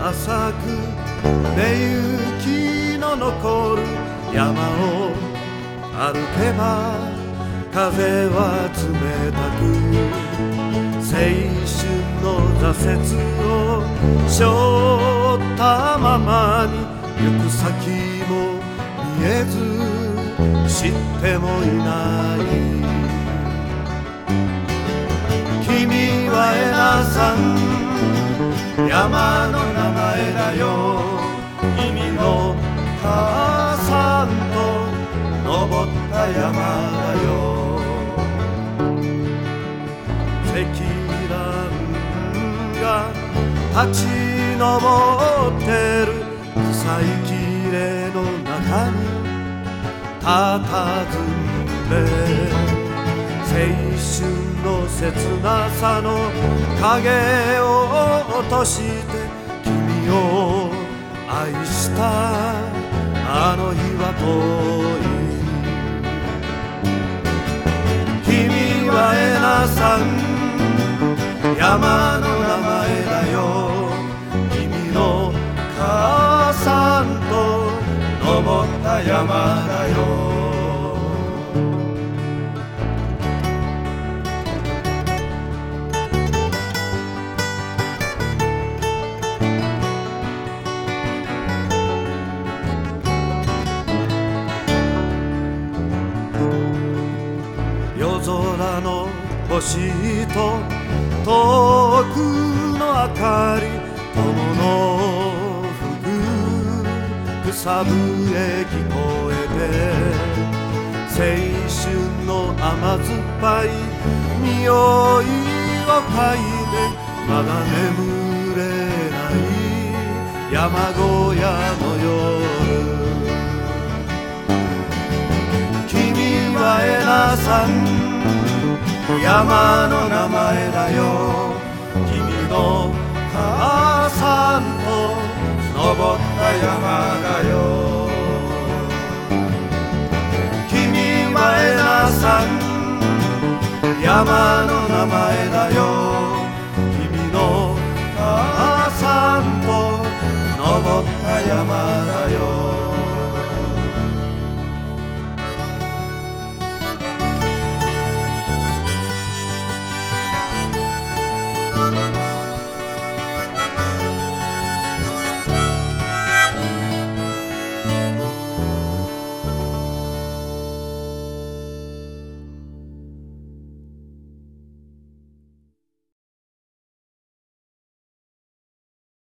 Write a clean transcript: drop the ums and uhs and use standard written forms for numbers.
浅く根行きの残る山を歩けば風は冷たく青春の挫折を背負ったままに行く先も見えず知ってもいない君はエナさん山の名前だよ君の母さんと登った山だよ積乱が立ち上ってる草いきれの中にたたずんで青春の切なさの影を落として君を愛したあの日は遠い君はエナさん山の名前だよ君の母さんと登った山だよ夜空の星と遠くの明かり友の吹く草笛聞こえて青春の甘酸っぱい匂いを嗅いでまだ眠れない山小屋の夜君はエナさん山の名前だよ君の母さんと登った山だよ君はエナさん山の名前だよ君の母さんと登った山だよ